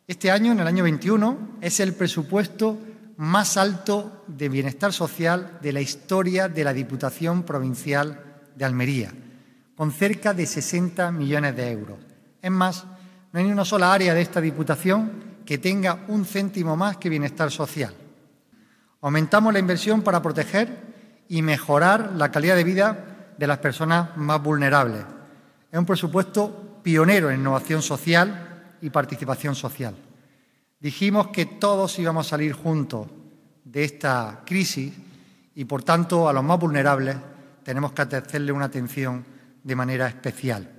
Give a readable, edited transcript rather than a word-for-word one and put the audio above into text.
Este año, en el año 21, es el presupuesto más alto de bienestar social de la historia de la Diputación Provincial de Almería, con cerca de 60 millones de euros. Es más, no hay ni una sola área de esta Diputación que tenga un céntimo más que bienestar social. Aumentamos la inversión para proteger y mejorar la calidad de vida de las personas más vulnerables. Es un presupuesto pionero en innovación social y participación social. Dijimos que todos íbamos a salir juntos de esta crisis y, por tanto, a los más vulnerables tenemos que hacerle una atención de manera especial.